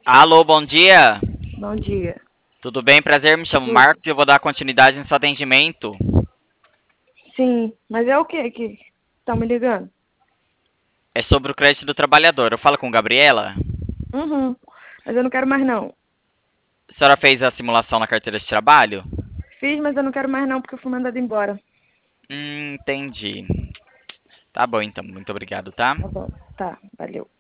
Alô, bom dia. Bom dia. Tudo bem? Prazer, me chamo Tudo? Marcos e eu vou dar continuidade no seu atendimento. Sim, mas é o que estão me ligando? É sobre o crédito do trabalhador. Eu falo com Gabriela. Uhum. Mas eu não quero mais não. A senhora fez a simulação na carteira de trabalho? Fiz, mas eu não quero mais não porque eu fui mandada embora. Entendi. Tá bom, então. Muito obrigado, tá? Tá bom. Tá, valeu.